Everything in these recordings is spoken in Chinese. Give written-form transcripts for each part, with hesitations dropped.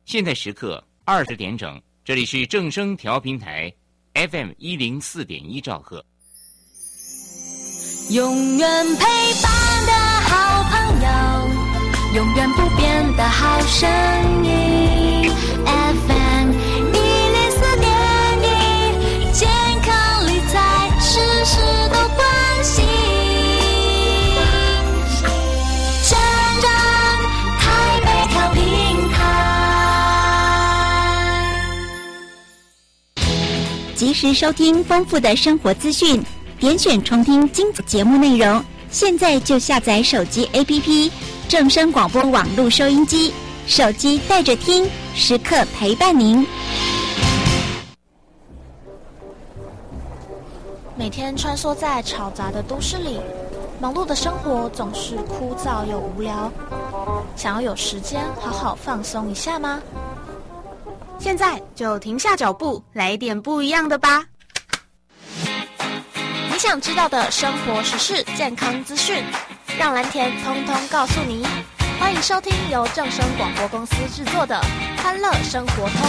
现在时刻20点整，这里是正声调频台 FM104.1兆赫。 永远陪伴的好朋友，永远不变的好声音 FM104.1，健康理财事事都关心，正正台北调频台， 及时收听丰富的生活资讯，点选重听精彩节目内容，现在就下载手机 APP 正声广播网络收音机，手机带着听，时刻陪伴您。 每天穿梭在嘈杂的都市里，忙碌的生活总是枯燥又无聊，想要有时间好好放松一下吗？ 现在就停下脚步，来一点不一样的吧。 你想知道的生活时事、健康资讯，让蓝田通通告诉你。欢迎收听由正声广播公司制作的《欢乐生活通》。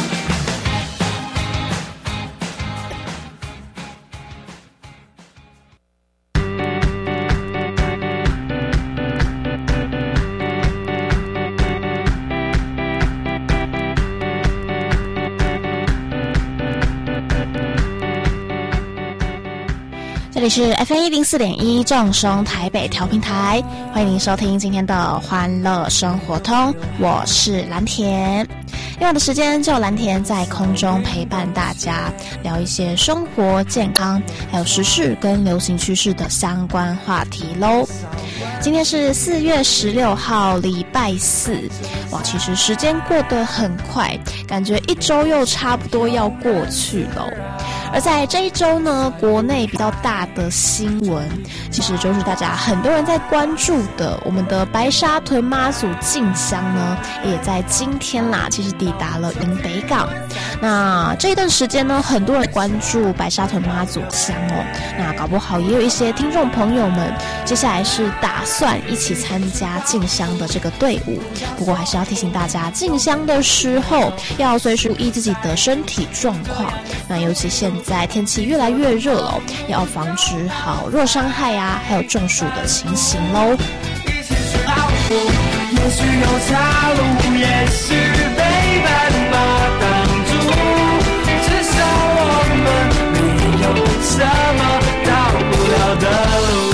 这里是 FM104.1 正声台北调频台，欢迎您收听今天的欢乐生活通，我是蓝田。以往的时间就蓝田在空中陪伴大家，聊一些生活、健康，还有时事跟流行趋势的相关话题喽。今天是4月16号，礼拜四。哇，其实时间过得很快，感觉一周又差不多要过去了。而在这一周呢，国内比较大的新闻，其实就是大家很多人在关注的，我们的白沙屯妈祖进香呢，也在今天啦，其实抵达了云北港。那这一段时间呢，很多人关注白沙屯妈祖香哦，那搞不好也有一些听众朋友们，接下来是打算一起参加进香的这个队伍。不过还是要提醒大家，进香的时候要随时注意自己的身体状况。那尤其现在天气越来越热了，要防止好热伤害啊，还有中暑的情形喽。 一起去跑步，也许有岔路，也许被斑马挡住，至少我们没有什么到不了的路。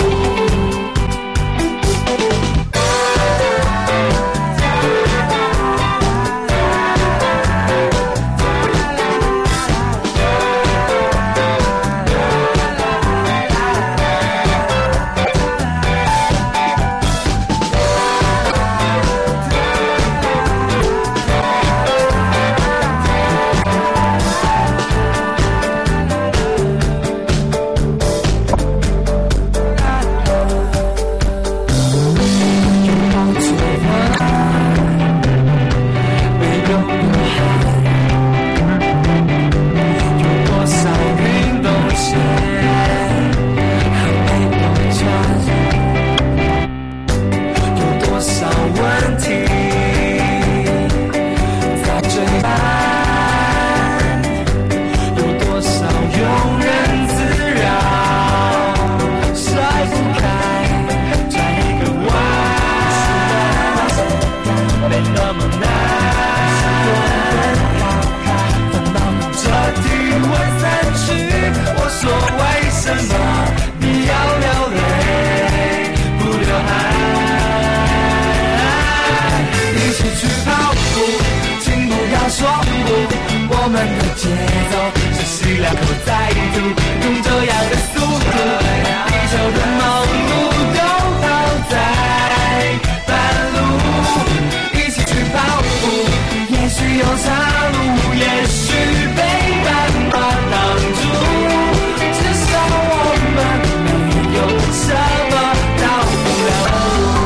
我们的节奏是吸两口再吐，用这样的速度，地球的梦路都抛在半路。一起去跑步，也许有岔路，也许被斑马挡住，至少我们没有什么到不了路。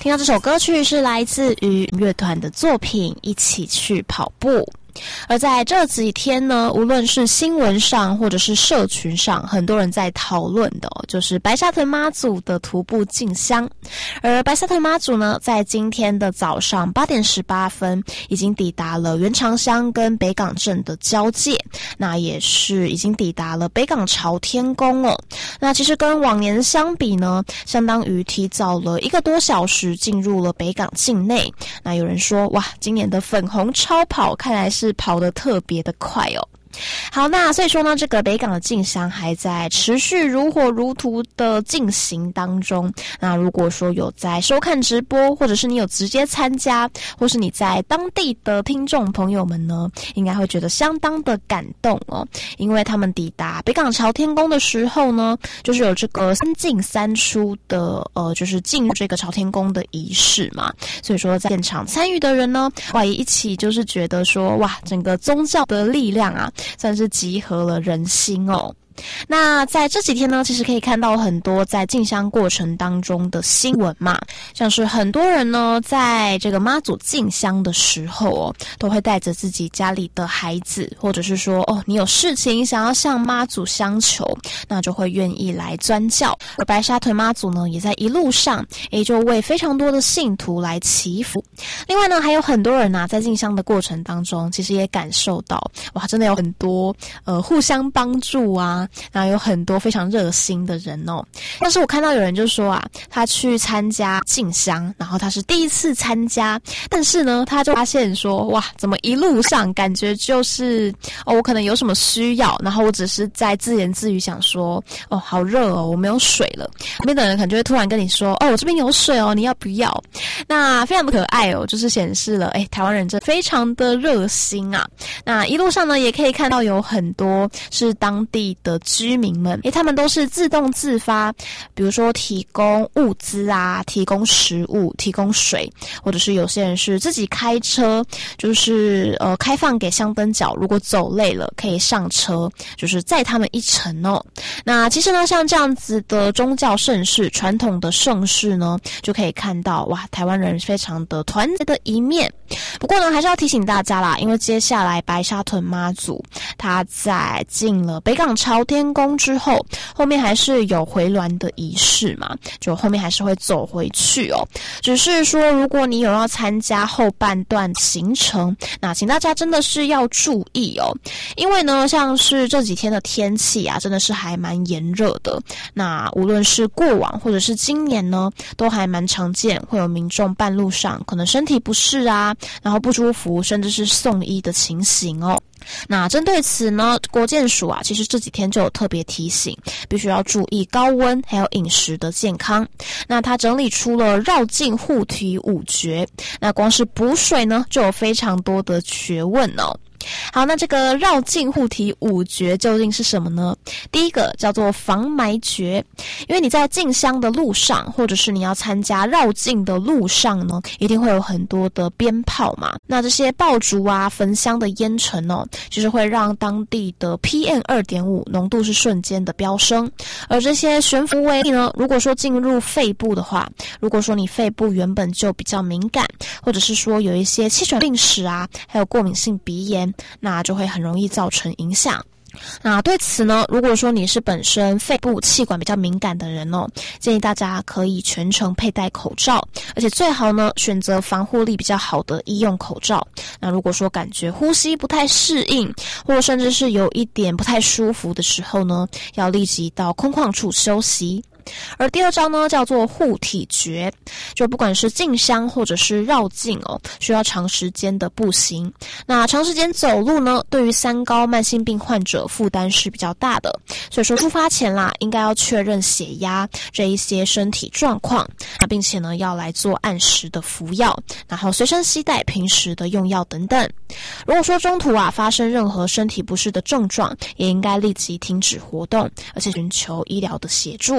听到这首歌曲是来自于乐团的作品《一起去跑步》。而在这几天呢，无论是新闻上或者是社群上，很多人在讨论的就是白沙屯妈祖的徒步进香。而白沙屯妈祖呢，在今天的早上8点18分已经抵达了原长乡跟北港镇的交界，那也是已经抵达了北港朝天宫哦。那其实跟往年相比呢，相当于提早了1个多小时进入了北港境内。那有人说，哇，今年的粉红超跑看来是跑得特别的快哦。好，那所以说呢，这个北港的进香还在持续如火如荼的进行当中。那如果说有在收看直播，或者是你有直接参加，或是你在当地的听众朋友们呢，应该会觉得相当的感动哦。因为他们抵达北港朝天宫的时候呢，就是有这个3进3出的就是进入这个朝天宫的仪式嘛。所以说在现场参与的人呢，哇，也一起就是觉得说，哇，整个宗教的力量啊，算是集合了人心哦。那在这几天呢，其实可以看到很多在进香过程当中的新闻嘛，像是很多人呢在这个妈祖进香的时候哦，都会带着自己家里的孩子，或者是说你有事情想要向妈祖相求，那就会愿意来钻教。而白沙屯妈祖呢，也在一路上就为非常多的信徒来祈福。另外呢，还有很多人在进香的过程当中，其实也感受到，哇，真的有很多互相帮助啊，然后有很多非常热心的人哦。但是我看到有人就说他去参加进香，然后他是第一次参加，但是呢，他就发现说，哇，怎么一路上感觉就是我可能有什么需要，然后我只是在自言自语想说，好热哦，我没有水了。旁边的人可能就会突然跟你说，我这边有水哦，你要不要？那非常的可爱哦，就是显示了台湾人真的非常的热心啊。那一路上呢，也可以看到有很多是当地的居民们，他们都是自动自发，比如说提供物资啊，提供食物，提供水，或者是有些人是自己开车，就是开放给香灯脚，如果走累了可以上车，就是载他们一程哦。那其实呢，像这样子的宗教盛事，传统的盛事呢，就可以看到，哇，台湾人非常的团结的一面。不过呢，还是要提醒大家啦，因为接下来白沙屯妈祖他在进了北港朝天宫之后，后面还是有回銮的仪式嘛，就后面还是会走回去哦。只是说，如果你有要参加后半段行程，那请大家真的是要注意哦，因为呢，像是这几天的天气啊，真的是还蛮炎热的。那无论是过往或者是今年呢，都还蛮常见会有民众半路上可能身体不适啊，然后不舒服，甚至是送医的情形哦。那针对此呢，国健署其实这几天就有特别提醒，必须要注意高温还有饮食的健康。那他整理出了绕境护体5诀，那光是补水呢，就有非常多的学问哦。好，那这个绕境护体5诀究竟是什么呢？第一个叫做防埋诀，因为你在进香的路上，或者是你要参加绕境的路上呢，一定会有很多的鞭炮嘛。那这些爆竹啊、焚香的烟尘哦，就是会让当地的 PM2.5 浓度是瞬间的飙升。而这些悬浮微粒呢，如果说进入肺部的话，如果说你肺部原本就比较敏感，或者是说有一些气喘病史啊，还有过敏性鼻炎，那就会很容易造成影响。那对此呢，如果说你是本身肺部气管比较敏感的人哦，建议大家可以全程佩戴口罩，而且最好呢选择防护力比较好的医用口罩。那如果说感觉呼吸不太适应，或甚至是有一点不太舒服的时候呢，要立即到空旷处休息。而第二招呢，叫做护体诀，就不管是进香或者是绕境哦，需要长时间的步行。那长时间走路呢，对于三高慢性病患者负担是比较大的，所以说出发前啦，应该要确认血压这一些身体状况，那并且呢要来做按时的服药，然后随身携带平时的用药等等。如果说中途发生任何身体不适的症状，也应该立即停止活动，而且寻求医疗的协助。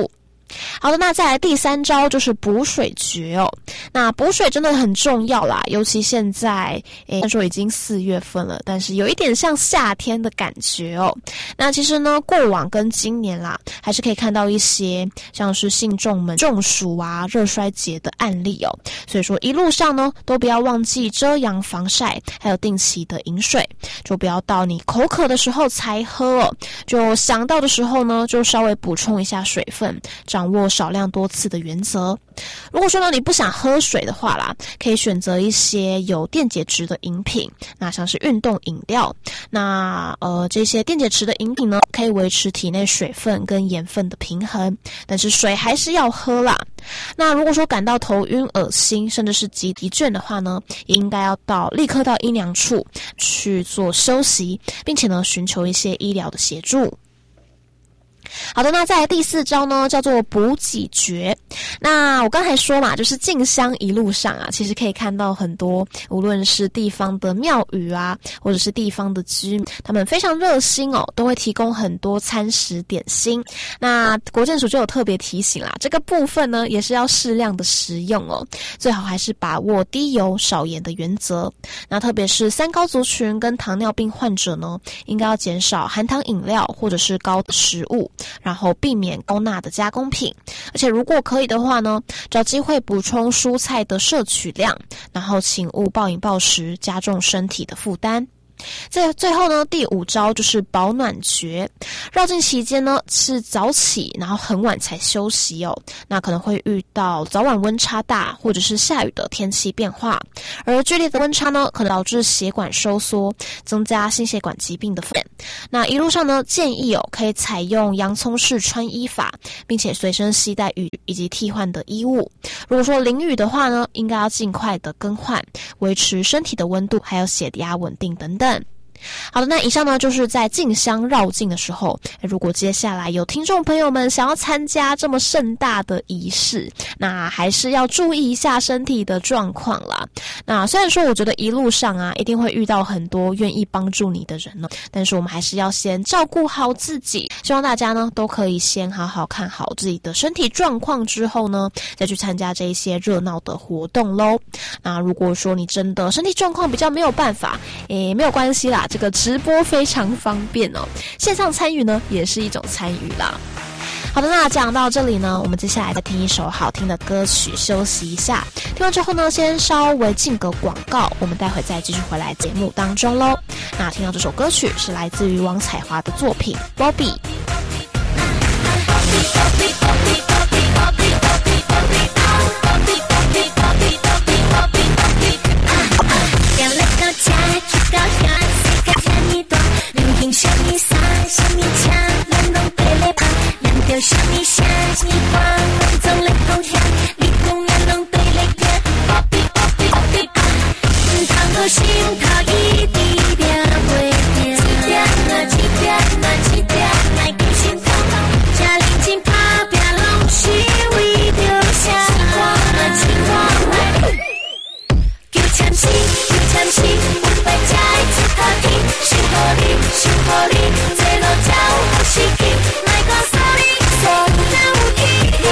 好的，那再来第3招就是补水诀哦。那补水真的很重要啦，尤其现在说已经4月份了，但是有一点像夏天的感觉哦。那其实呢，过往跟今年啦，还是可以看到一些像是信众们中暑啊、热衰竭的案例哦。所以说一路上呢，都不要忘记遮阳防晒，还有定期的饮水，就不要到你口渴的时候才喝哦，就想到的时候呢，就稍微补充一下水分，掌握少量多次的原则。如果说呢你不想喝水的话啦，可以选择一些有电解质的饮品，那像是运动饮料。那这些电解质的饮品呢，可以维持体内水分跟盐分的平衡，但是水还是要喝啦。那如果说感到头晕、恶心，甚至是急疲倦的话呢，也应该要立刻到阴凉处去做休息，并且呢寻求一些医疗的协助。好的，那再来第4招呢，叫做补给诀。那我刚才说嘛，就是进香一路上啊，其实可以看到很多，无论是地方的庙宇啊，或者是地方的居民，他们非常热心哦，都会提供很多餐食点心。那国健署就有特别提醒啦，这个部分呢，也是要适量的食用哦，最好还是把握低油少盐的原则。那特别是3高族群跟糖尿病患者呢，应该要减少含糖饮料或者是高的食物，然后避免高钠的加工品，而且如果可以的话呢，找机会补充蔬菜的摄取量，然后请勿暴饮暴食，加重身体的负担。最后呢，第5招就是保暖诀。绕境期间呢，是早起然后很晚才休息哦，那可能会遇到早晚温差大或者是下雨的天气变化，而剧烈的温差呢，可能导致血管收缩，增加心血管疾病的风险。那一路上呢，建议可以采用洋葱式穿衣法，并且随身携带雨以及替换的衣物。如果说淋雨的话呢，应该要尽快的更换，维持身体的温度还有血压稳定等等。好的，那以上呢就是在进香绕境的时候，如果接下来有听众朋友们想要参加这么盛大的仪式，那还是要注意一下身体的状况啦。那虽然说我觉得一路上啊一定会遇到很多愿意帮助你的人呢，但是我们还是要先照顾好自己，希望大家呢都可以先好好看好自己的身体状况之后呢，再去参加这一些热闹的活动咯。那如果说你真的身体状况比较没有办法，没有关系啦，这个直播非常方便哦，线上参与呢也是一种参与啦。好的，那讲到这里呢，我们接下来再听一首好听的歌曲休息一下，听完之后呢，先稍微进个广告，我们待会再继续回来节目当中咯。那听到这首歌曲是来自于王彩华的作品 Bobby。什么衫，什么枪，咱拢对咧拍。咱着什么声，什么歌，拢总咧讲响。你讲咱拢对咧听。Bobby Bobby Bobby 啊，唔通搁心头一直抓袂定。一点啊，一点啊，一点来叫心痛。这认真打拼，拢是为着啥？情话叫签诗，叫签诗，有白才会出头天。想予你，想予你，这路才有好时机。莫讲 sorry，sorry，哪有去？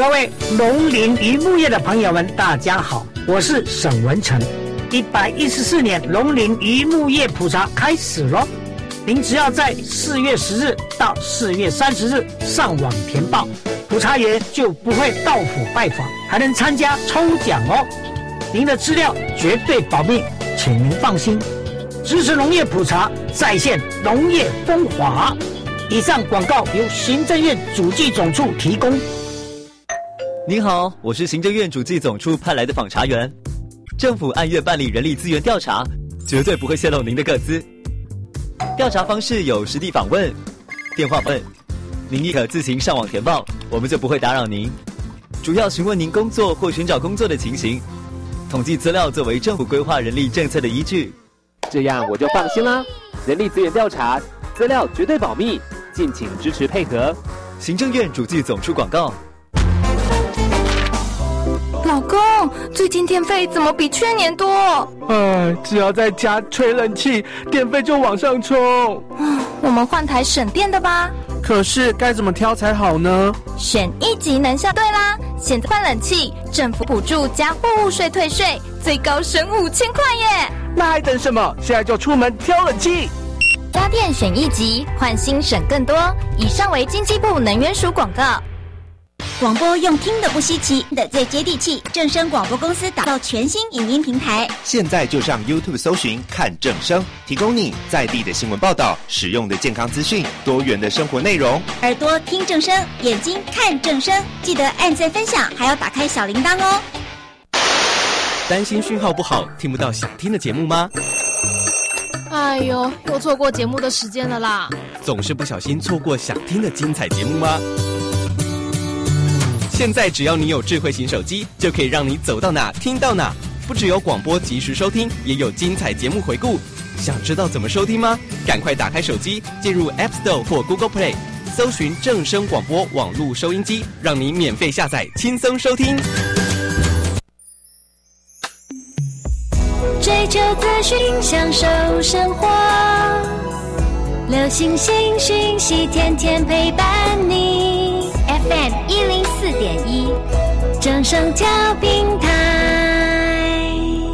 各位农林渔牧业的朋友们，大家好，我是沈文成。114年农林渔牧业普查开始咯，您只要在4月10日到4月30日上网填报，普查员就不会到府拜访，还能参加抽奖哦。您的资料绝对保密，请您放心。支持农业普查，再现农业风华。以上广告由行政院主计总处提供。 您好，我是行政院主计总处派来的访查员。政府按月办理人力资源调查，绝对不会泄露您的个资。调查方式有实地访问、电话问，您亦可自行上网填报，我们就不会打扰您。主要询问您工作或寻找工作的情形，统计资料作为政府规划人力政策的依据。 这样我就放心啦。人力资源调查，资料绝对保密，敬请支持配合。 行政院主计总处广告。 老公，最近电费怎么比去年多？ 只要在家吹冷气，电费就往上冲。 我们换台省电的吧。 可是该怎么挑才好呢？ 选一级能效对啦！现在换冷气，政府补助加货物税退税，最高省5000块耶！ 那还等什么？现在就出门挑冷气。 家电选一级，换新省更多。以上为经济部能源署广告。 广播用听的不稀奇的最接地气，正声广播公司打造全新影音平台， 现在就上 YouTube 搜寻看正声，提供你在地的新闻报道、实用的健康资讯、多元的生活内容。 耳朵听正声，眼睛看正声，记得按赞分享，还要打开小铃铛哦。 担心讯号不好，听不到想听的节目吗？ 哎呦，又错过节目的时间了啦！ 总是不小心错过想听的精彩节目吗？现在只要你有智慧型手机，就可以让你走到哪听到哪。不只有广播及时收听，也有精彩节目回顾。想知道怎么收听吗？赶快打开手机，进入 App Store 或 Google Play， 搜寻正声广播网络收音机，让你免费下载，轻松收听。 追求资讯，享受生活，流行新讯息，天天陪伴你。FM 104.1，正声调频台。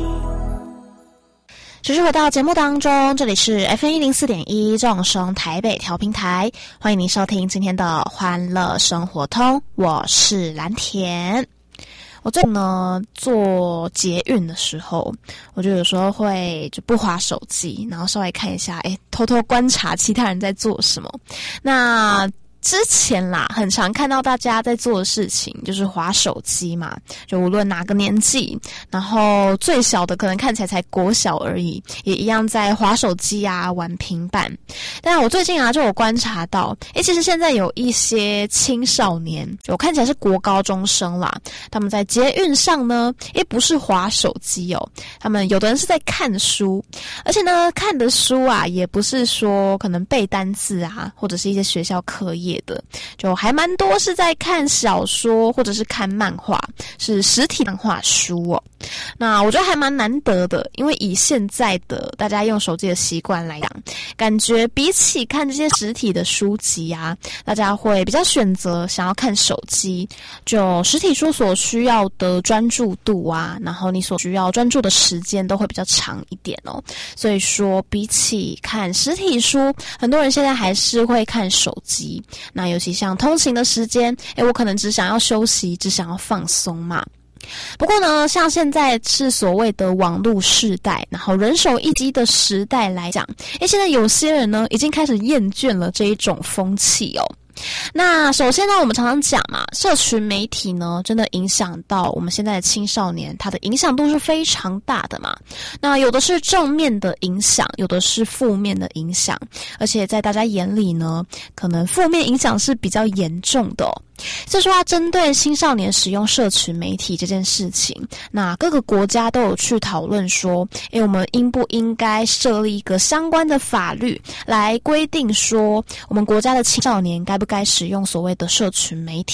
持续回到节目当中，这里是 FM 104.1正声台北调频台，欢迎您收听今天的欢乐生活通，我是蓝田。我最近呢做捷运的时候，我就有时候会就不滑手机，然后稍微看一下，偷偷观察其他人在做什么。那之前啦，很常看到大家在做的事情就是滑手机嘛，就无论哪个年纪，然后最小的可能看起来才国小而已，也一样在滑手机啊，玩平板。但我最近啊就有观察到，其实现在有一些青少年，我看起来是国高中生啦，他们在捷运上呢，不是滑手机哦，他们有的人是在看书，而且呢看的书啊，也不是说可能背单字啊，或者是一些学校课业的，就还蛮多是在看小说或者是看漫画，是实体漫画书哦。那我觉得还蛮难得的，因为以现在的大家用手机的习惯来讲，感觉比起看这些实体的书籍啊，大家会比较选择想要看手机。就实体书所需要的专注度啊，然后你所需要专注的时间都会比较长一点哦。所以说比起看实体书，很多人现在还是会看手机。那尤其像通勤的时间，我可能只想要休息，只想要放松嘛。不过呢，像现在是所谓的网络世代，然后人手一机的时代来讲，现在有些人呢已经开始厌倦了这一种风气哦。那首先呢，我们常常讲嘛，社群媒体呢真的影响到我们现在的青少年，它的影响度是非常大的嘛。那有的是正面的影响，有的是负面的影响，而且在大家眼里呢，可能负面影响是比较严重的哦。所以说针对青少年使用社群媒体这件事情，那各个国家都有去讨论说，我们应不应该设立一个相关的法律来规定说，我们国家的青少年该不该使用所谓的社群媒体。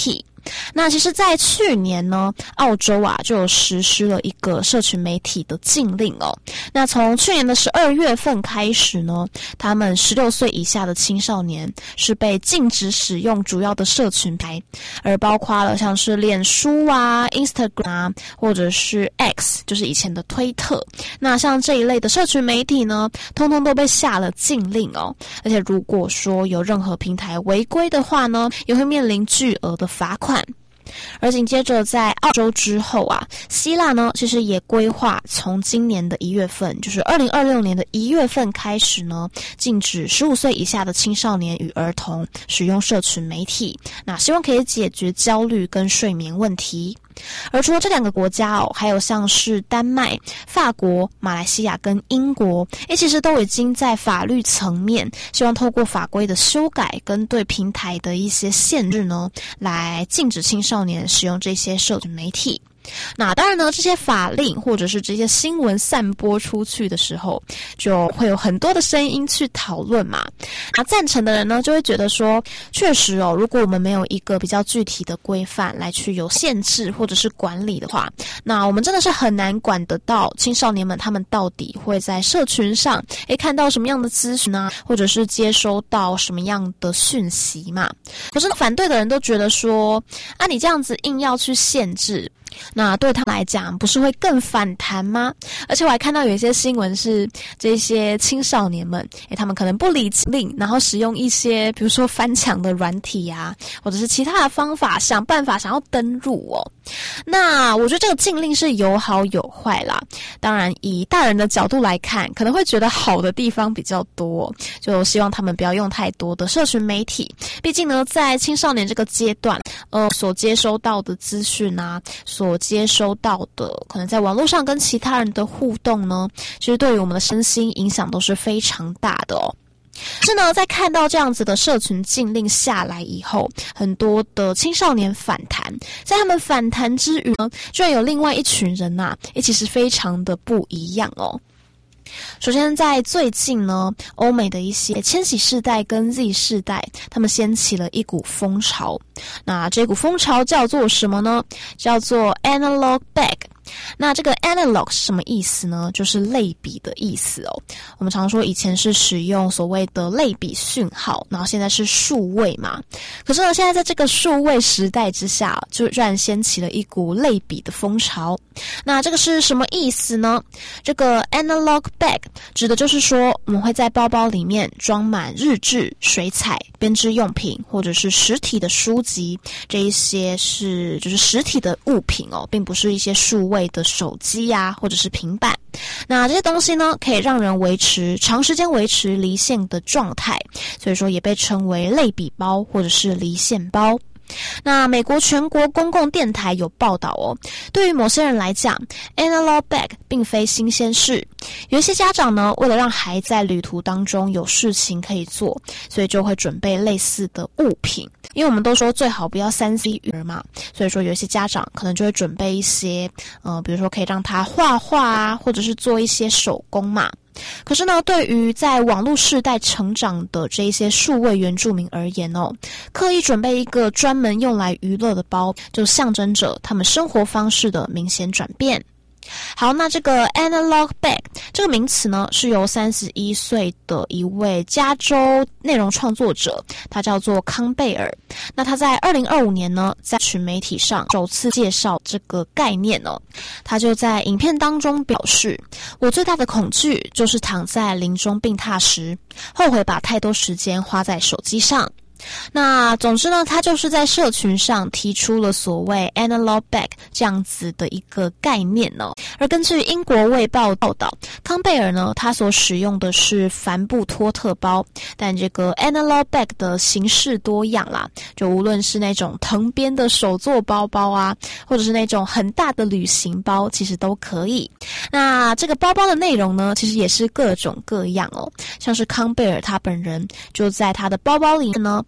那其实在去年呢，澳洲啊就有实施了一个社群媒体的禁令哦。那从去年的12月份开始呢，他们16岁以下的青少年是被禁止使用主要的社群平台，而包括了像是脸书啊、Instagram 啊，或者是 X， 就是以前的推特。那像这一类的社群媒体呢，通通都被下了禁令哦。而且如果说有任何平台违规的话呢，也会面临巨额的罚款。而紧接着在澳洲之后啊，希腊呢其实也规划从今年的1月份，就是2026年的1月份开始呢，禁止15岁以下的青少年与儿童使用社群媒体，那希望可以解决焦虑跟睡眠问题。而除了这2个国家哦，还有像是丹麦、法国、马来西亚跟英国，其实都已经在法律层面希望透过法规的修改跟对平台的一些限制呢，来禁止青少年使用这些社群媒体。那当然呢，这些法令或者是这些新闻散播出去的时候，就会有很多的声音去讨论嘛。那赞成的人呢，就会觉得说，确实哦，如果我们没有一个比较具体的规范来去有限制或者是管理的话，那我们真的是很难管得到青少年们他们到底会在社群上看到什么样的资讯啊，或者是接收到什么样的讯息嘛。可是反对的人都觉得说，啊，你这样子硬要去限制，那对他来讲不是会更反弹吗？而且我还看到有一些新闻是这些青少年们他们可能不理禁令，然后使用一些比如说翻墙的软体啊，或者是其他的方法想办法想要登入哦。那我觉得这个禁令是有好有坏啦，当然以大人的角度来看，可能会觉得好的地方比较多，就希望他们不要用太多的社群媒体，毕竟呢在青少年这个阶段所接收到的资讯啊，所接收到的可能在网络上跟其他人的互动呢，其实对于我们的身心影响都是非常大的哦。是呢，在看到这样子的社群禁令下来以后，很多的青少年反弹，在他们反弹之余呢，居然有另外一群人啊，其实非常的不一样哦。首先在最近呢，欧美的一些千禧世代跟 Z 世代，他们掀起了一股风潮。那这股风潮叫做什么呢？叫做 analog back。那这个 analog 是什么意思呢？就是类比的意思哦。我们常说以前是使用所谓的类比讯号，然后现在是数位嘛。可是呢，现在在这个数位时代之下，就居然掀起了一股类比的风潮。那这个是什么意思呢？这个 analog bag 指的就是说，我们会在包包里面装满日志、水彩、编织用品，或者是实体的书籍，这一些是就是实体的物品哦，并不是一些数位的手机啊，或者是平板。那这些东西呢，可以让人长时间维持离线的状态，所以说也被称为类比包或者是离线包。那美国全国公共电台有报道哦，对于某些人来讲 analog bag 并非新鲜事。有一些家长呢，为了让孩子在旅途当中有事情可以做，所以就会准备类似的物品。因为我们都说最好不要3C 育儿嘛，所以说有一些家长可能就会准备一些比如说可以让他画画啊，或者是做一些手工嘛。可是呢，对于在网络世代成长的这一些数位原住民而言哦，刻意准备一个专门用来娱乐的包，就象征着他们生活方式的明显转变。好，那这个 analog bag 这个名词呢，是由31岁的一位加州内容创作者，他叫做康贝尔。那他在2025年呢，在群媒体上首次介绍这个概念哦。他就在影片当中表示，我最大的恐惧就是躺在临终病榻时，后悔把太多时间花在手机上。那总之呢，他就是在社群上提出了所谓 analog bag 这样子的一个概念哦。而根据英国卫报报道，康贝尔呢，他所使用的是帆布托特包，但这个 analog bag 的形式多样啦，就无论是那种藤编的手作包包啊，或者是那种很大的旅行包，其实都可以。那这个包包的内容呢，其实也是各种各样哦，像是康贝尔他本人就在他的包包里面呢，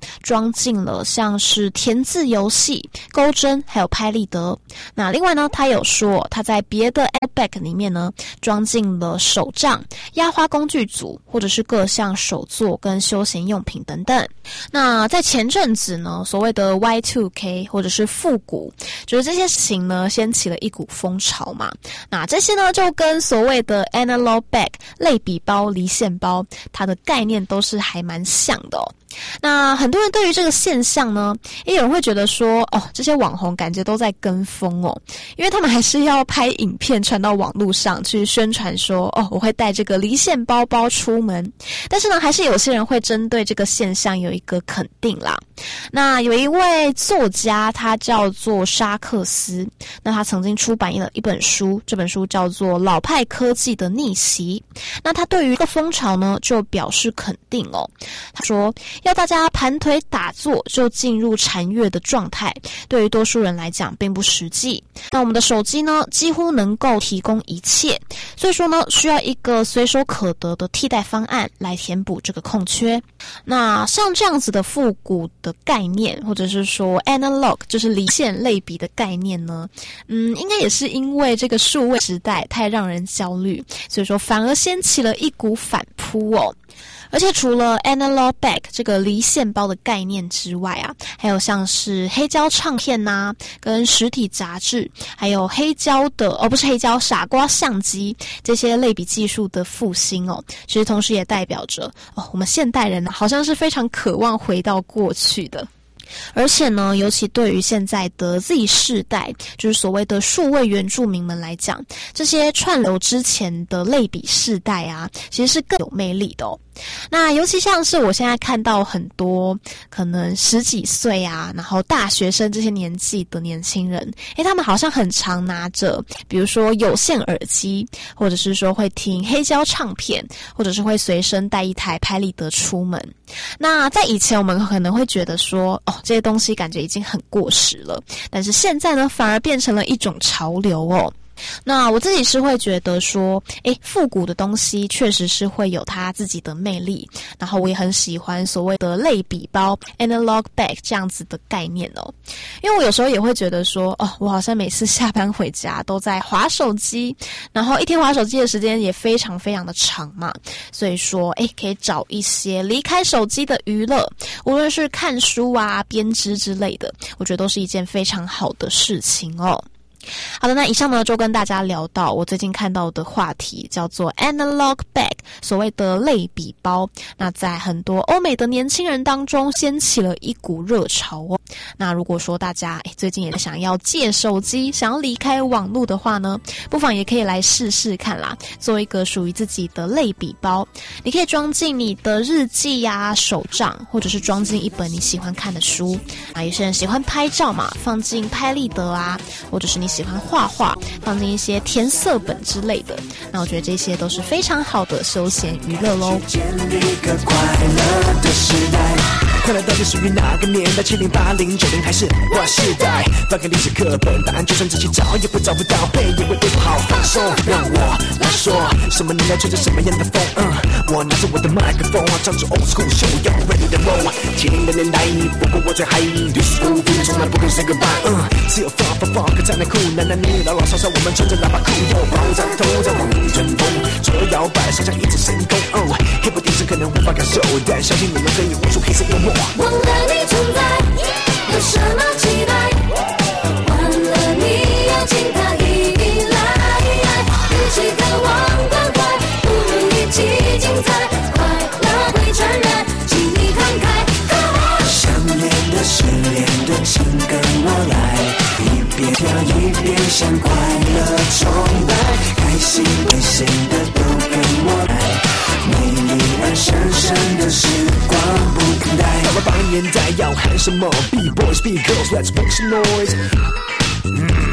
装进了像是填字游戏、钩针还有拍立得。那另外呢，他有说他在别的 Bag 里面呢装进了手杖、压花工具组，或者是各项手作跟休闲用品等等。那在前阵子呢，所谓的 Y2K 或者是复古，就是这些事情呢掀起了一股风潮嘛。那这些呢就跟所谓的 Analog Bag 类比包、离线包，它的概念都是还蛮像的哦。那很多人对于这个现象呢，也有人会觉得说，这些网红感觉都在跟风哦，因为他们还是要拍影片传到网络上去宣传说，我会带这个离线包包出门。但是呢，还是有些人会针对这个现象有一个肯定啦。那有一位作家，他叫做沙克斯，那他曾经出版了一本书，这本书叫做《老派科技的逆袭》。那他对于这个风潮呢，就表示肯定哦。他说，要大家盘腿打坐就进入禅悦的状态，对于多数人来讲并不实际。那我们的手机呢，几乎能够提供一切，所以说呢，需要一个随手可得的替代方案来填补这个空缺。那像这样子的复古的概念，或者是说 analog 就是离线类比的概念呢，应该也是因为这个数位时代太让人焦虑，所以说反而掀起了一股反扑哦。而且除了 Analog Bag 这个离线包的概念之外啊，还有像是黑胶唱片呐，跟实体杂志，还有黑胶的不是黑胶，傻瓜相机这些类比技术的复兴哦，其实同时也代表着我们现代人好像是非常渴望回到过去的。而且呢，尤其对于现在的 Z 世代，就是所谓的数位原住民们来讲，这些串流之前的类比世代啊，其实是更有魅力的哦。那尤其像是我现在看到很多可能十几岁啊，然后大学生这些年纪的年轻人，他们好像很常拿着比如说有线耳机，或者是说会听黑胶唱片，或者是会随身带一台拍立得出门。那在以前我们可能会觉得说这些东西感觉已经很过时了，但是现在呢反而变成了一种潮流哦。那我自己是会觉得说复古的东西确实是会有它自己的魅力，然后我也很喜欢所谓的类比包 Analog Bag 这样子的概念哦。因为我有时候也会觉得说我好像每次下班回家都在滑手机，然后一天滑手机的时间也非常非常的长嘛，所以说可以找一些离开手机的娱乐，无论是看书啊、编织之类的，我觉得都是一件非常好的事情哦。好的，那以上呢就跟大家聊到我最近看到的话题，叫做 Analog Bag， 所谓的类比包。那在很多欧美的年轻人当中掀起了一股热潮哦。那如果说大家最近也想要戒手机，想要离开网络的话呢，不妨也可以来试试看啦，做一个属于自己的类比包。你可以装进你的日记啊、手账，或者是装进一本你喜欢看的书啊。有些人喜欢拍照嘛，放进拍立得啊，或者是你喜欢画画，放进一些填色本之类的。那我觉得这些都是非常好的休闲娱乐咯。 建立一个快乐的时代，快乐到底属于哪个年代？70、80、90还是Y世代？翻开历史课本，答案就算仔细找也找不到，背也会背不好。放松，让我来说，什么年代吹着什么样的风？我拿着我的麦克风，唱着 old school show， 要 ready to roll。70的年代，不过我最嗨，历史古风从来不肯 say goodbye。只有放才能酷，男男女女老老少少，我们穿着喇叭裤，爆炸头在往前冲，左右摇摆，上下一直升空。黑白电视可能无法感受，但相信你们可以悟出黑色幽默。 忘了你存在，有什么期待？忘了你要进它一一来，一起渴望关怀，不如一起精彩，快乐会传染，请你看开。 想念的、失恋的，请跟我来。一边跳一边向快乐崇拜，开心开心的都跟我来，美丽而神圣的时光不等待。到了80年代要喊什么 ？Be boys, be girls, let's make some noise。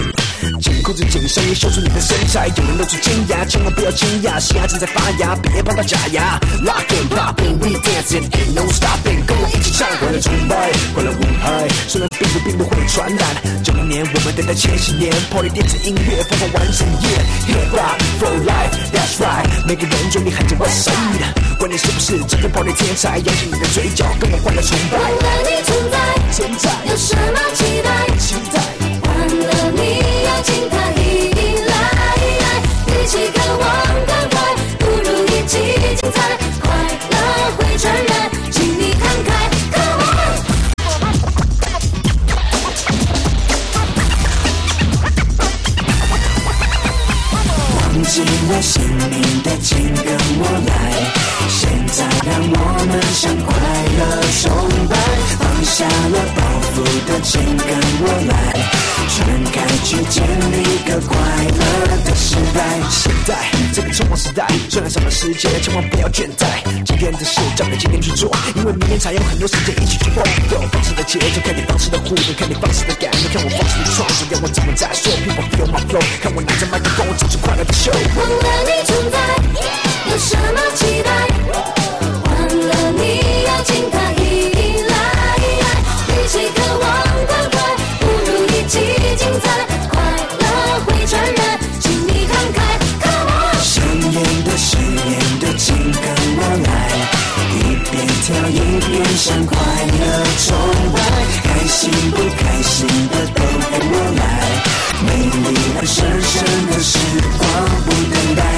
紧裤子紧身衣，秀出你的身材。有人露出尖牙，千万不要惊讶，嘻哈正在发芽，别碰到假牙。Lock and popping, we dancing, ain't no stopping， 跟我一起唱，快乐崇拜，快乐舞台。虽然并不会传染，90年我们等待70年 ，Party 电子音乐疯狂完整夜 ，Hip Hop for life, that's right， 每个人嘴里喊着 West Side， 管你是不是这个 Party 天才，扬起你的嘴角，跟我欢乐崇拜。 忘了你存在， 现在有什么期待？ 期待， 忘了你要进它一来，一起渴望赶快，不如一起精彩，快乐会传染，请你看开 ，Come on。忘记了姓名的请跟我来，现在让我们向快乐崇拜，放下了包袱的请跟我来，全开去建立个快乐的时代。 现在这个冲锋时代，虽然上了世界，千万不要倦怠。今天的事交给今天去做，因为明天才有很多时间一起去蹦。有方式的节奏，看你方式的互动，看你方式的感动，看我方式的创作，要我怎么再说 ？People feel my flow， 看我拿着麦克风，这是快乐的秀。 忘了你存在，有什么期待？忘了你要进它一来，一起渴望赶快，不如一起精彩，快乐会传染，请你看开 ，Come on。想演的誓言的，请跟我来，一边跳一边向快乐崇拜，开心不开心的都跟我来，美丽而神圣的时光不等待。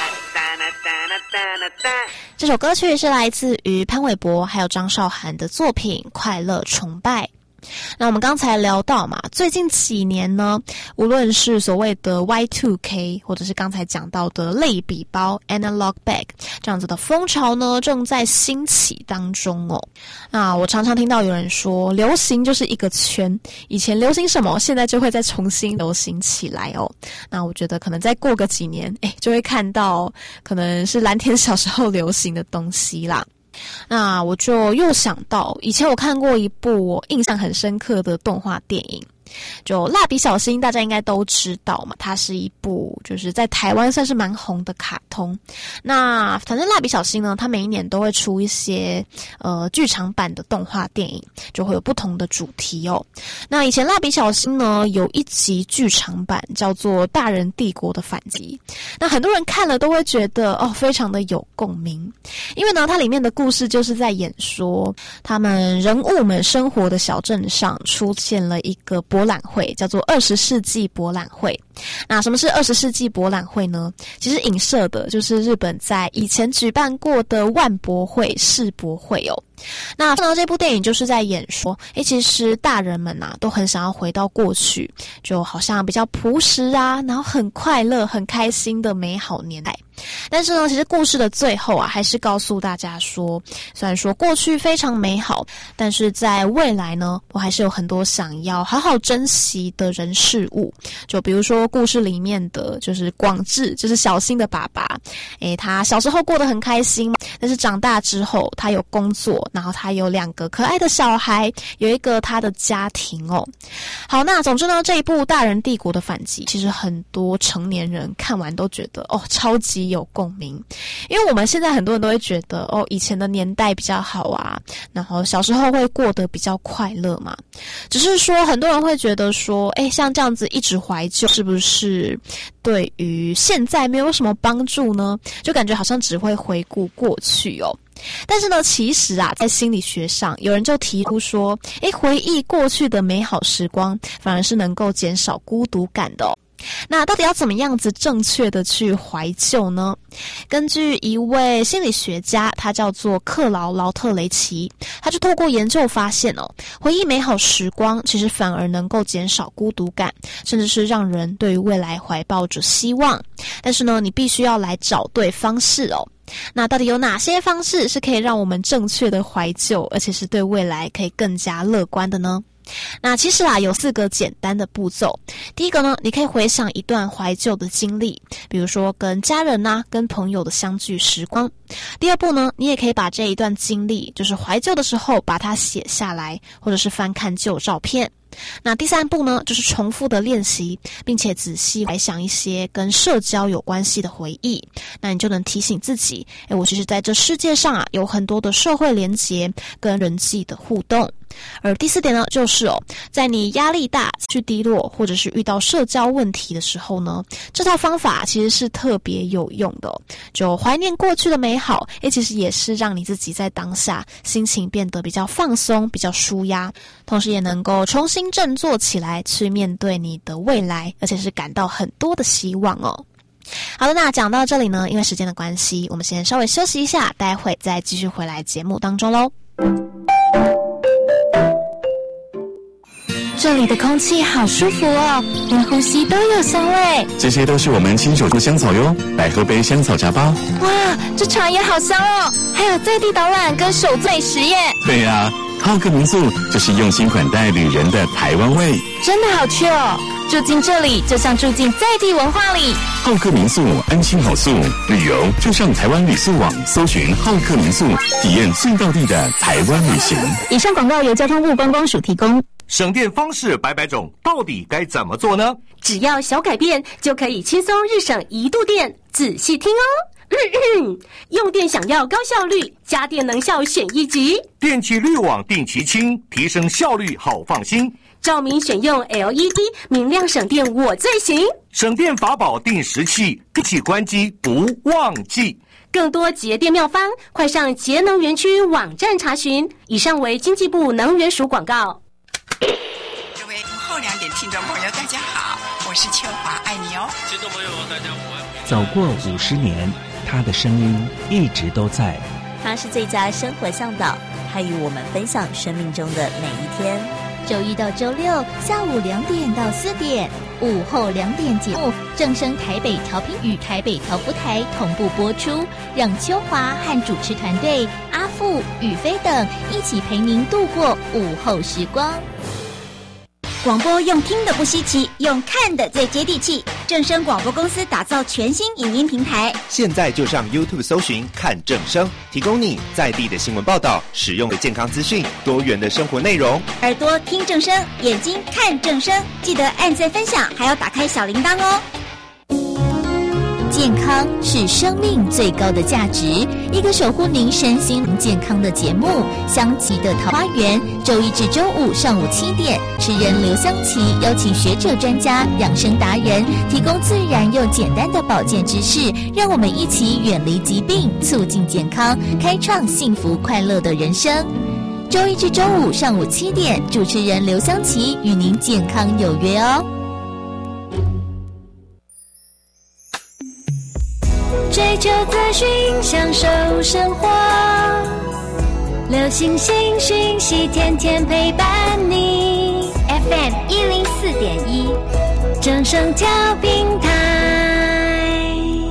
这首歌曲是来自于潘玮柏还有张韶涵的作品《快乐崇拜》。那我们刚才聊到嘛，最近几年呢，无论是所谓的 Y2K 或者是刚才讲到的类比包 Analog Bag 这样子的风潮呢，正在兴起当中哦。那我常常听到有人说，流行就是一个圈，以前流行什么，现在就会再重新流行起来哦。那我觉得可能再过个几年，就会看到可能是蓝田小时候流行的东西啦。那我就又想到，以前我看过一部我印象很深刻的动画电影，就蜡笔小新，大家应该都知道嘛，它是一部就是在台湾算是蛮红的卡通。那反正蜡笔小新呢，它每一年都会出一些剧场版的动画电影，就会有不同的主题哦。那以前蜡笔小新呢有一集剧场版叫做《大人帝国的反击》，那很多人看了都会觉得非常的有共鸣，因为呢它里面的故事就是在演说他们人物们生活的小镇上出现了一个博览会，叫做20世纪博览会。那什么是20世纪博览会呢？其实影射的就是日本在以前举办过的万博会、世博会哦。那看到这部电影就是在演说，其实大人们都很想要回到过去，就好像比较朴实啊，然后很快乐、很开心的美好年代。但是呢，其实故事的最后还是告诉大家说，虽然说过去非常美好，但是在未来呢，我还是有很多想要好好珍惜的人事物。就比如说故事里面的就是广志，就是小新的爸爸，他小时候过得很开心，但是长大之后他有工作，然后他有2个可爱的小孩，有一个他的家庭哦。好，那总之呢，这一部《大人帝国的反击》，其实很多成年人看完都觉得超级有共鸣，因为我们现在很多人都会觉得以前的年代比较好啊，然后小时候会过得比较快乐嘛。只是说很多人会觉得说，像这样子一直怀旧，是不是对于现在没有什么帮助呢？就感觉好像只会回顾过去哦。但是呢，其实在心理学上，有人就提出说，回忆过去的美好时光，反而是能够减少孤独感的哦。那到底要怎么样子正确的去怀旧呢？根据一位心理学家，他叫做克劳劳特雷奇，他就透过研究发现回忆美好时光其实反而能够减少孤独感，甚至是让人对于未来怀抱着希望。但是呢，你必须要来找对方式哦。那到底有哪些方式是可以让我们正确的怀旧，而且是对未来可以更加乐观的呢？那其实有4个简单的步骤。第一个呢，你可以回想一段怀旧的经历，比如说跟家人跟朋友的相聚时光。第二步呢，你也可以把这一段经历，就是怀旧的时候把它写下来，或者是翻看旧照片。 那第3步呢，就是重复的练习，并且仔细来想一些跟社交有关系的回忆，那你就能提醒自己，我其实在这世界上有很多的社会连结跟人际的互动。而第4点呢，就是在你压力大、去低落，或者是遇到社交问题的时候呢，这套方法其实是特别有用的。就怀念过去的美好，其实也是让你自己在当下心情变得比较放松、比较舒压，同时也能够重新振作起来，去面对你的未来，而且是感到很多的希望哦。好的，那讲到这里呢，因为时间的关系，我们先稍微休息一下，待会再继续回来节目当中咯。 这里的空气好舒服哦，连呼吸都有香味。 这些都是我们亲手做香草哟，来喝杯香草茶吧。 哇，这茶也好香哦，还有在地导览跟手做美食耶。 对呀，浩客民宿就是用心款待旅人的台湾味， 真的好去哦。住进这里就像住进在地文化里。 浩客民宿安心好宿，旅游就上台湾旅宿网搜寻浩客民宿，体验最道地的台湾旅行。 以上广告由交通部观光署提供。 省电方式百百种，到底该怎么做呢？ 只要小改变，就可以轻松日省1度电。仔细听哦。用电想要高效率，家电能效选1级。 电气滤网定期清，提升效率好放心。 照明选用 LED， 明亮省电我最行。 省电法宝定时器，定期关机不忘记。 更多节电妙方，快上节能园区网站查询。以上为经济部能源署广告。 各位午后2点听众朋友，大家好，我是秋华，爱你哦。 听众朋友大家午安。 走过50年，他的声音一直都在。 他是最佳生活向导，他与我们分享生命中的每一天。 周一到周六下午2点到4点，午后2点节目正声台北调频与台北调福台同步播出，让秋华和主持团队阿富、宇飞等一起陪您度过午后时光。广播用听的不稀奇，用看的最接地气。正声广播公司打造全新影音平台， 现在就上 YouTube 搜寻看正声，提供你在地的新闻报道、实用的健康资讯、多元的生活内容。 耳朵听正声，眼睛看正声，记得按赞分享，还要打开小铃铛哦。健康是生命最高的价值，一个守护您身心健康的节目。香琪的桃花源，周一至周五上午7点，持人刘香琪邀请学者专家、养生达人，提供自然又简单的保健知识，让我们一起远离疾病，促进健康，开创幸福快乐的人生。周一至周五上午7点，主持人刘香琪与您健康有约哦。 追求资讯，享受生活，流行新讯息，天天陪伴你。FM 104.1，正声调频台。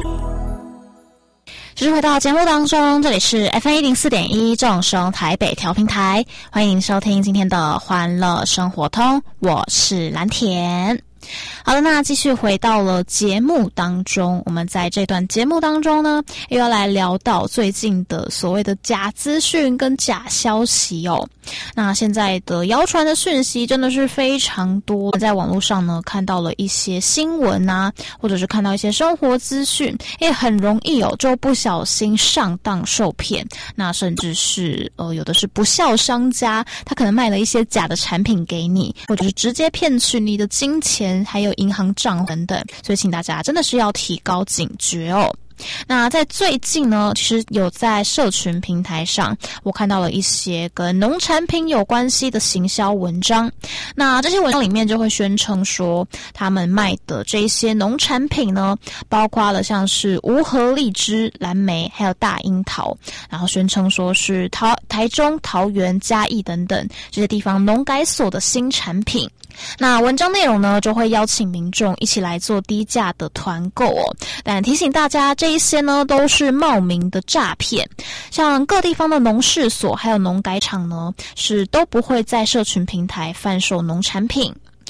继续回到节目当中，这里是 FM 104.1正声台北调频台，欢迎收听今天的欢乐生活通，我是蓝田。好的，那继续回到了节目当中，我们在这段节目当中呢，又要来聊到最近的所谓的假资讯跟假消息哦。那现在的谣传的讯息真的是非常多，在网络上呢看到了一些新闻啊，或者是看到一些生活资讯，也很容易就不小心上当受骗。那甚至是有的是不肖商家，他可能卖了一些假的产品给你，或者是直接骗取你的金钱，还有银行账等等，所以请大家真的是要提高警觉哦。那在最近呢，其实有在社群平台上，我看到了一些跟农产品有关系的行销文章。那这些文章里面就会宣称说，他们卖的这些农产品呢，包括了像是无核荔枝、蓝莓，还有大樱桃，然后宣称说是台中、桃园、嘉义等等这些地方农改所的新产品。那文章内容呢，就会邀请民众一起来做低价的团购哦。但提醒大家，这一些呢都是冒名的诈骗。像各地方的农事所还有农改场呢，是都不会在社群平台贩售农产品。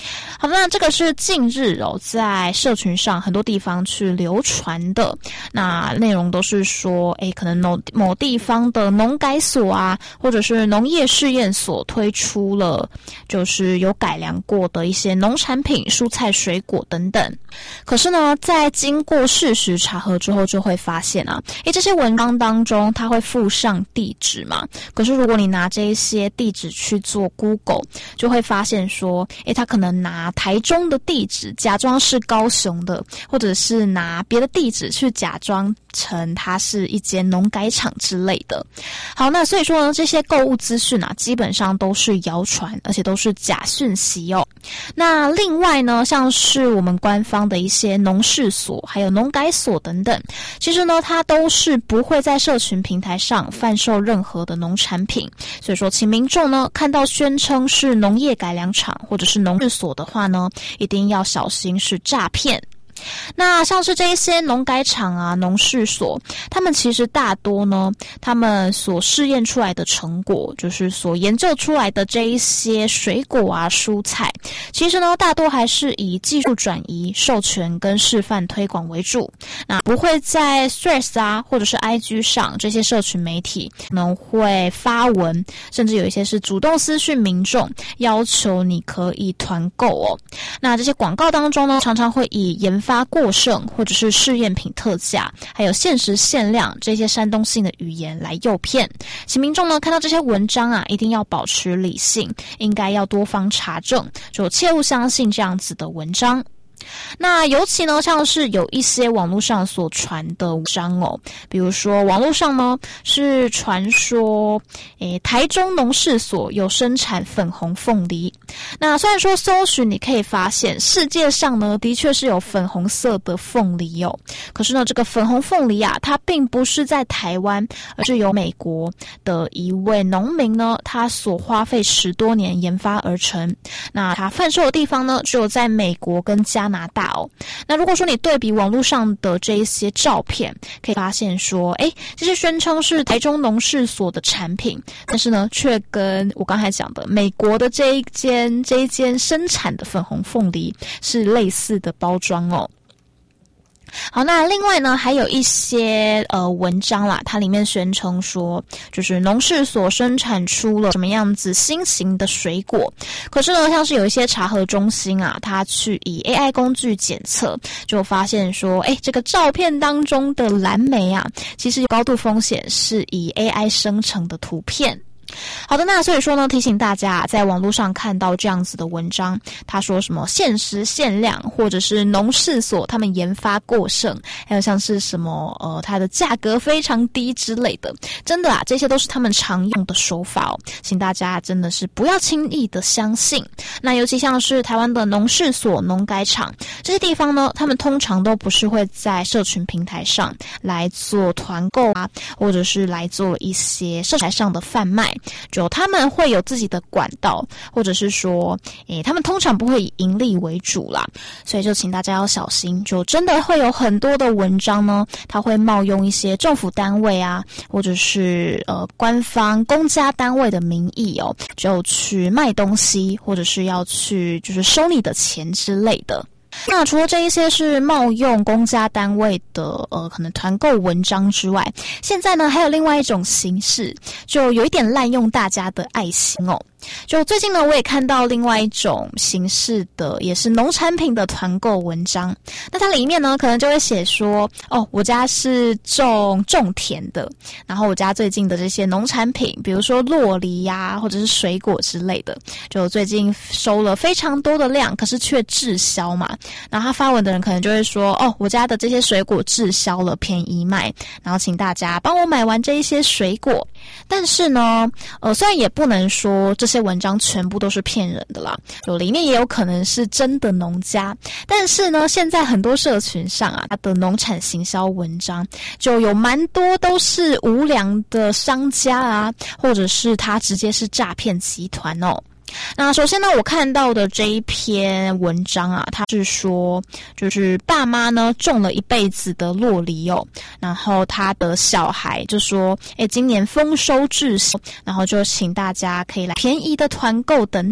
好的，那这个是近日在社群上很多地方去流传的，那内容都是说可能某地方的农改所啊，或者是农业试验所推出了就是有改良过的一些农产品、蔬菜、水果等等。可是呢，在经过事实查核之后，就会发现啊，这些文章当中它会附上地址嘛，可是如果你拿这一些地址去做 Google， 就会发现说它可能拿台中的地址假装是高雄的，或者是拿别的地址去假装成它是一间农改场之类的。好，那所以说呢，这些购物资讯啊，基本上都是谣传，而且都是假讯息哦。那另外呢，像是我们官方的一些农事所还有农改所等等，其实呢它都是不会在社群平台上贩售任何的农产品，所以说请民众呢看到宣称是农业改良场或者是农事所的话呢，一定要小心是诈骗。那像是这一些农改场啊、农事所，他们其实大多呢，他们所试验出来的成果，就是所研究出来的这一些水果啊、蔬菜，其实呢，大多还是以技术转移、授权跟示范推广为主。那不会在 Threads 啊，或者是 IG 上这些社群媒体可能会发文，甚至有一些是主动私讯民众，要求你可以团购哦。那这些广告当中呢，常常会以研发过剩或者是试验品特价，还有限时限量这些煽动性的语言来诱骗，请民众呢看到这些文章啊，一定要保持理性，应该要多方查证，就切勿相信这样子的文章。那尤其呢，像是有一些网络上所传的文章哦，比如说网络上呢是传说，台中农事所有生产粉红凤梨。那虽然说搜寻你可以发现世界上呢的确是有粉红色的凤梨哦，可是呢这个粉红凤梨啊，它并不是在台湾，而是由美国的一位农民呢，他所花费10多年研发而成。那他贩售的地方呢，只有在美国跟加拿大哦。那如果说你对比网络上的这一些照片，可以发现说，这些宣称是台中农事所的产品，但是呢，却跟我刚才讲的美国的这一间生产的粉红凤梨是类似的包装哦。好，那另外呢，还有一些文章啦，它里面宣称说，就是农事所生产出了什么样子新型的水果，可是呢，像是有一些查核中心啊，它去以 AI 工具检测，就发现说，这个照片当中的蓝莓啊，其实有高度风险是以 AI 生成的图片。好的，那所以说呢，提醒大家在网络上看到这样子的文章，他说什么限时限量，或者是农事所他们研发过剩，还有像是什么它的价格非常低之类的，真的啊，这些都是他们常用的手法哦，请大家真的是不要轻易的相信。那尤其像是台湾的农事所、农改场这些地方呢，他们通常都不是会在社群平台上来做团购啊，或者是来做一些社群上的贩卖，就他们会有自己的管道，或者是说他们通常不会以盈利为主啦，所以就请大家要小心，就真的会有很多的文章呢，它会冒用一些政府单位啊，或者是官方公家单位的名义哦，就去卖东西，或者是要去就是收你的钱之类的。那除了这一些是冒用公家单位的可能团购文章之外，现在呢还有另外一种形式，就有一点滥用大家的爱心哦。就最近呢，我也看到另外一种形式的，也是农产品的团购文章。那它里面呢，可能就会写说，我家是种田的，然后我家最近的这些农产品，比如说酪梨呀，或者是水果之类的，就最近收了非常多的量，可是却滞销嘛。然后他发文的人可能就会说，我家的这些水果滞销了，便宜卖，然后请大家帮我买完这一些水果。但是呢，虽然也不能说这些文章全部都是骗人的啦，就里面也有可能是真的农家，但是呢，现在很多社群上啊，它的农产行销文章就有蛮多都是无良的商家啊，或者是他直接是诈骗集团哦。那首先呢，我看到的这一篇文章啊，它是说，就是爸妈呢种了一辈子的酪梨哦，然后他的小孩就说，今年丰收滞销，然后就请大家可以来便宜的团购等等。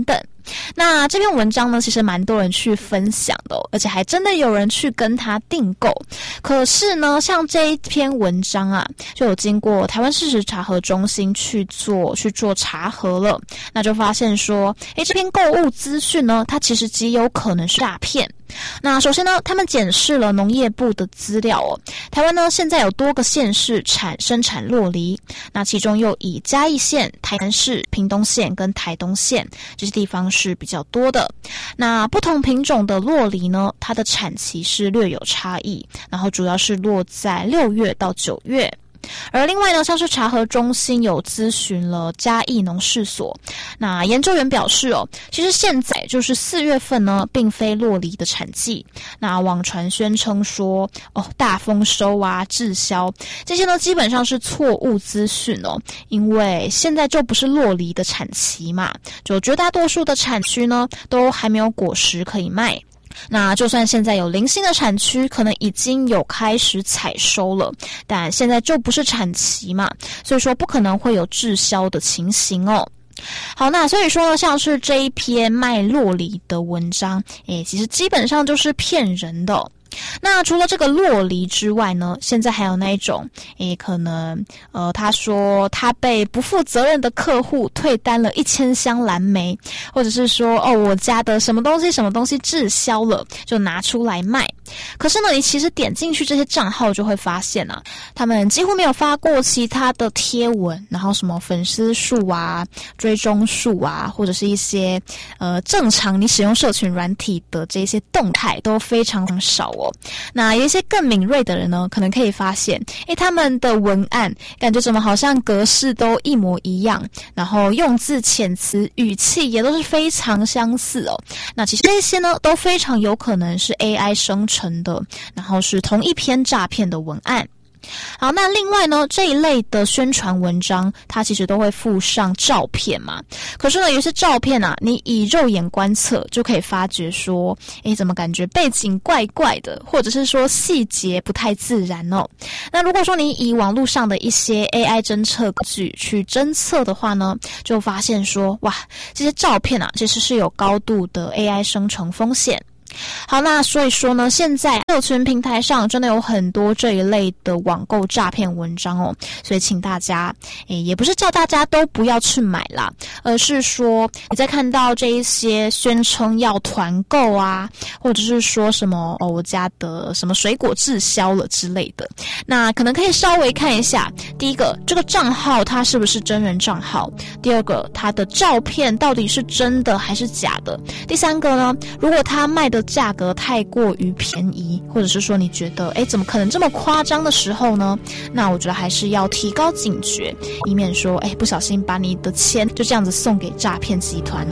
那这篇文章呢，其实蛮多人去分享的而且还真的有人去跟他订购。可是呢，像这一篇文章啊，就有经过台湾事实查核中心去做查核了，那就发现说，这篇购物资讯呢，它其实极有可能是诈骗。那首先呢，他们检视了农业部的资料台湾呢现在有多个县市生产酪梨，那其中又以嘉义县、台南市、屏东县跟台东县这些地方是比较多的。那不同品种的酪梨呢，它的产期是略有差异，然后主要是落在6月到9月。而另外呢，像是查核中心有咨询了嘉义农事所，那研究员表示其实现在就是4月份呢，并非酪梨的产季。那网传宣称说大丰收啊、滞销，这些呢基本上是错误资讯因为现在就不是酪梨的产期嘛，就绝大多数的产区呢都还没有果实可以卖。那就算现在有零星的产区可能已经有开始采收了，但现在就不是产期嘛，所以说不可能会有滞销的情形好，那所以说呢，像是这一篇卖酪梨的文章其实基本上就是骗人的那除了这个酪梨之外呢，现在还有那一种可能他说他被不负责任的客户退单了1000箱蓝莓，或者是说我家的什么东西滞销了，就拿出来卖。可是呢，你其实点进去这些账号就会发现他们几乎没有发过其他的贴文，然后什么粉丝数啊、追踪数啊，或者是一些正常你使用社群软体的这些动态都非常少那有一些更敏锐的人呢，可能可以发现他们的文案感觉怎么好像格式都一模一样，然后用字遣词语气也都是非常相似那其实这些呢都非常有可能是 AI 生成的，然后是同一篇诈骗的文案。好，那另外呢，这一类的宣传文章它其实都会附上照片嘛，可是呢有些照片你以肉眼观测就可以发觉说怎么感觉背景怪怪的，或者是说细节不太自然那如果说你以网络上的一些 AI 侦测据去侦测的话呢，就发现说哇，这些照片其实是有高度的 AI 生成风险。好，那所以说呢，现在社群平台上真的有很多这一类的网购诈骗文章所以请大家也不是叫大家都不要去买啦，而是说你在看到这一些宣称要团购啊，或者是说什么我家的什么水果滞销了之类的，那可能可以稍微看一下，第一个，这个账号它是不是真人账号，第二个，它的照片到底是真的还是假的，第三个呢，如果它卖的价格太过于便宜，或者是说你觉得怎么可能这么夸张的时候呢，那我觉得还是要提高警觉，以免说不小心把你的钱就这样子送给诈骗集团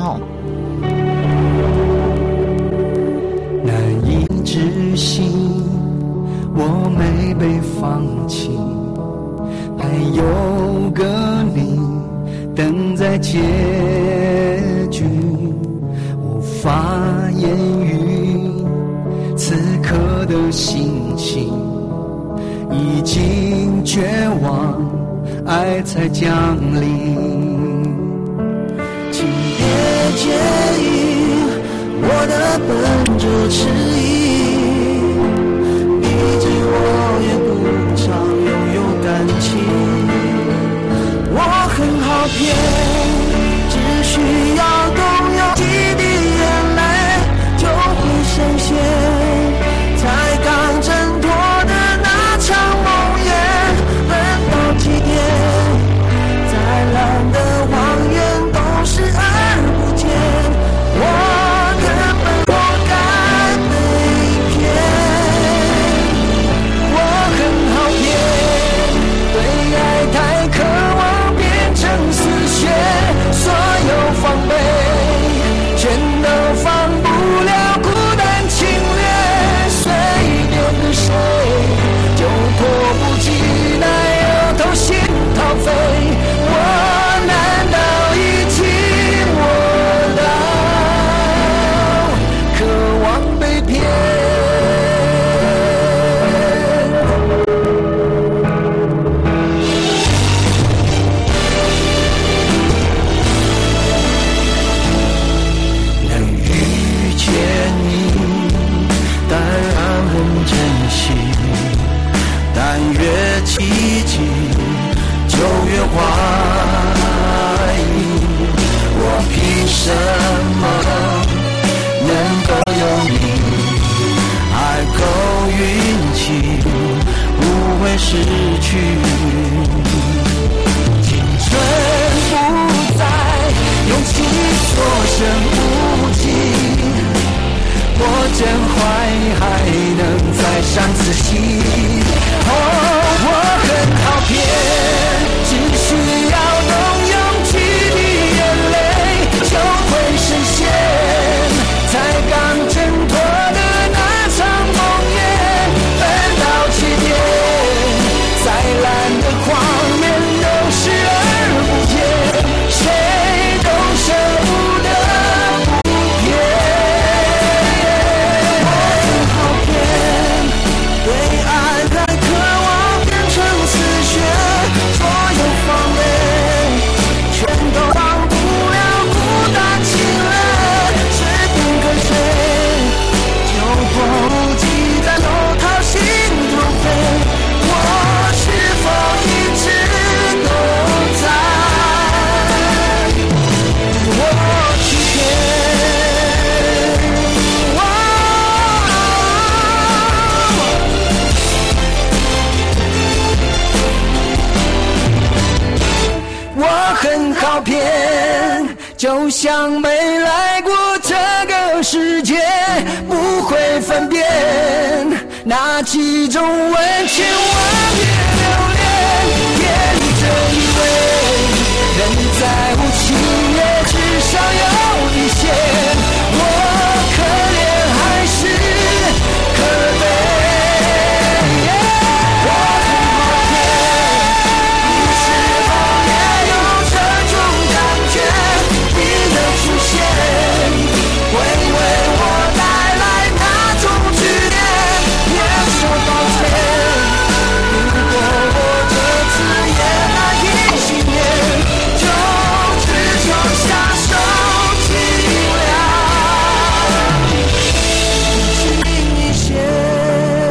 难以置信我没被放弃，还有个你等在结局，无法言语此刻的心情，已经绝望，爱才降临。请别介意我的笨拙迟疑，毕竟我也不常拥有感情，我很好骗，只需要动用几滴眼泪就会深陷，才刚挣脱的那场梦魇，等到几点，再烂的谎言都视而不见，我根本不该被骗，我很好骗，对爱太渴望变成死穴，所有防备真坏还能再上次戏。哦，我很好骗，只需要动用几滴眼泪就会实现，才刚挣脱的那场梦魇，奔到起点，再烂的画面都视而不见，谁都舍不得不骗。我很好骗，对爱还渴望变成死穴，所有谎言全都忘不了，不打紧了，随便跟随，就迫不及待都掏心掏肺，我是否一直都在我欺骗？我很好骗，就像没来过这个世界，不会分辨哪几种温情万别留恋，别理这以为人在无情也至少有底线，我可怜还是可悲？我很好骗，你是否也有这种感觉？你的出现会为我带来那种剧烈，别说抱歉，如果我这次也难以幸免，就只剩下手尽了一些。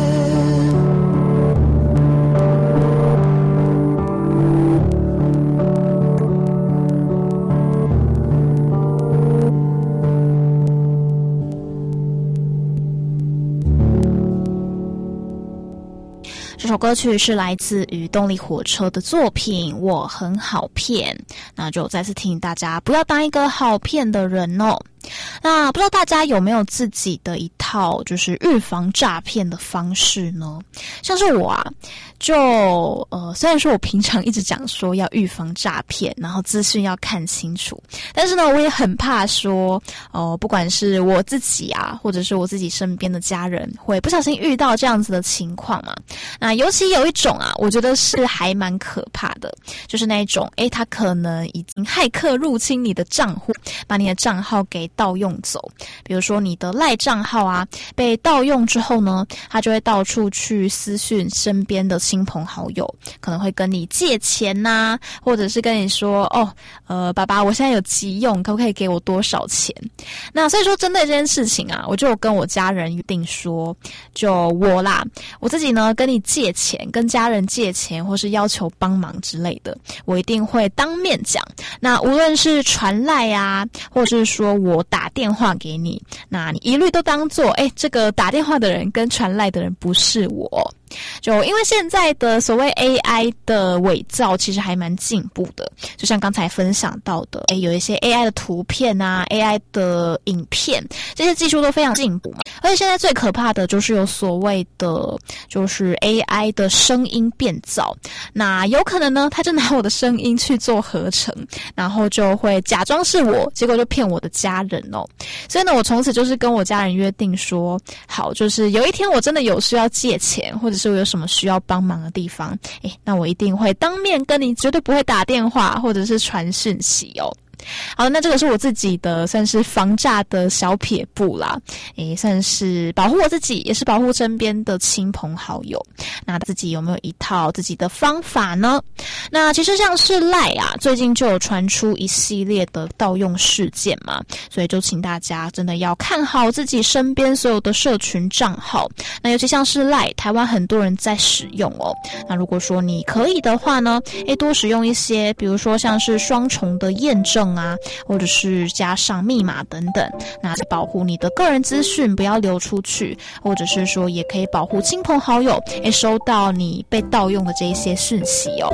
这首歌曲是来自于动力火车的作品《我很好骗》，那就再次提醒大家不要当一个好骗的人哦。那不知道大家有没有自己的一套就是预防诈骗的方式呢？像是我啊，就虽然说我平常一直讲说要预防诈骗，然后资讯要看清楚，但是呢，我也很怕说不管是我自己啊，或者是我自己身边的家人会不小心遇到这样子的情况嘛。那尤其有一种啊，我觉得是还蛮可怕的，就是那一种他可能已经骇客入侵你的账户，把你的账号给盗用走。比如说你的赖账号啊被盗用之后呢，他就会到处去私讯身边的亲朋好友，可能会跟你借钱啊，或者是跟你说爸爸我现在有急用，可不可以给我多少钱？那所以说针对这件事情啊，我就跟我家人约定说，就我自己呢跟你借钱，跟家人借钱或是要求帮忙之类的，我一定会当面讲。那无论是传赖啊，或者是说我打电话给你，那你一律都当做这个打电话的人跟传赖的人不是我。就因为现在的所谓 AI 的伪造其实还蛮进步的，就像刚才分享到的有一些 AI 的图片啊 AI 的影片，这些技术都非常进步嘛。而且现在最可怕的就是有所谓的就是 AI 的声音变造，那有可能呢他就拿我的声音去做合成，然后就会假装是我，结果就骗我的家人哦。所以呢我从此就是跟我家人约定说，好，就是有一天我真的有需要借钱，或者是我有什么需要帮忙的地方，那我一定会当面跟你，绝对不会打电话或者是传讯息哦。好，那这个是我自己的算是防诈的小撇步啦，算是保护我自己，也是保护身边的亲朋好友。那自己有没有一套自己的方法呢？那其实像是赖啊，最近就有传出一系列的盗用事件嘛，所以就请大家真的要看好自己身边所有的社群账号。那尤其像是赖，台湾很多人在使用哦。那如果说你可以的话呢，多使用一些，比如说像是双重的验证啊，或者是加上密码等等，那保护你的个人资讯不要流出去，或者是说也可以保护亲朋好友收到你被盗用的这一些讯息哦。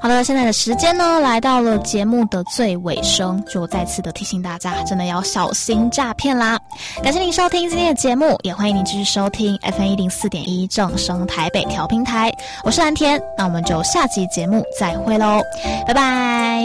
好的，现在的时间呢，来到了节目的最尾声，就再次的提醒大家，真的要小心诈骗啦。感谢您收听今天的节目，也欢迎您继续收听 FM104.1 正声台北调频台，我是蓝田，那我们就下集节目再会咯，拜拜。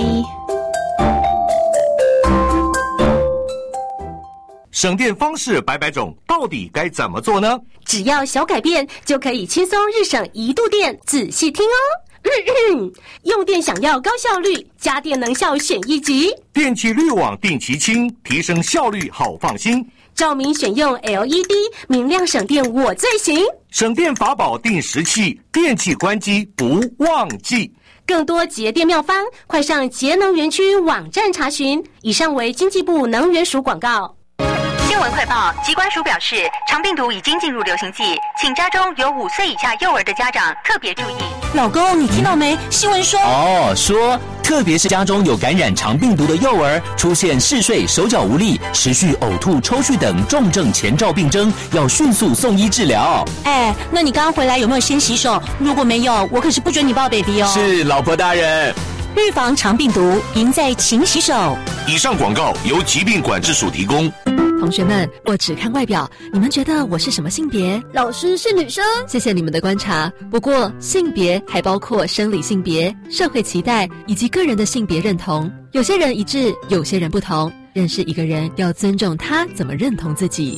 省电方式百百种，到底该怎么做呢？ 只要小改变，就可以轻松日省1度电，仔细听哦。用电想要高效率，家电能效选1级， 电气滤网定期清，提升效率好放心。 照明选用 LED， 明亮省电我最行。 省电法宝定时器，电器关机不忘记。 更多节电妙方，快上节能园区网站查询。以上为经济部能源署广告。 新闻快报，疾管署表示，肠病毒已经进入流行季，请家中有5岁以下幼儿的家长特别注意。 老公，你听到没？新闻说说特别是家中有感染肠病毒的幼儿，出现嗜睡、手脚无力、持续呕吐、抽搐等重症前兆病征，要迅速送医治疗。 那你刚刚回来有没有先洗手？如果没有，我可是不准你抱 baby 哦。 是，老婆大人。 预防肠病毒，赢在勤洗手。 以上广告由疾病管制署提供。 同学们，我只看外表，你们觉得我是什么性别？ 老师是女生。 谢谢你们的观察。不过，性别还包括生理性别、社会期待以及个人的性别认同。有些人一致，有些人不同。认识一个人，要尊重他怎么认同自己。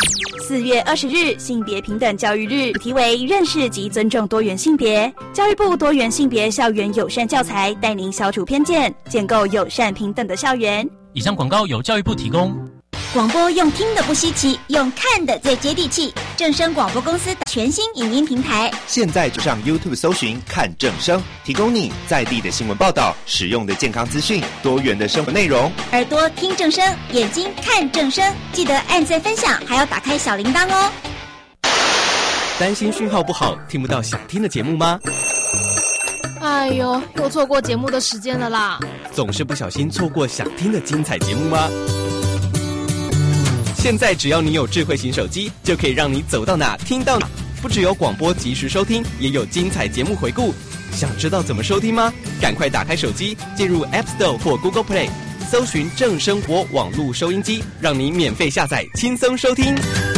4月20日，性别平等教育日，主题为认识及尊重多元性别。教育部多元性别校园友善教材，带您消除偏见，建构友善平等的校园。 以上广告由教育部提供。 广播用听的不稀奇，用看的最接地气。正声广播公司的全新影音平台， 现在就上 YouTube 搜寻看正声，提供你在地的新闻报道、实用的健康资讯、多元的生活内容。 耳朵听正声，眼睛看正声，记得按赞分享，还要打开小铃铛哦。 担心讯号不好，听不到想听的节目吗？ 哎呦，又错过节目的时间了啦！ 总是不小心错过想听的精彩节目吗？现在只要你有智慧型手机，就可以让你走到哪听到哪。不只有广播及时收听，也有精彩节目回顾。想知道怎么收听吗？赶快打开手机，进入 App Store 或 Google Play， 搜寻正生活网络收音机，让你免费下载，轻松收听。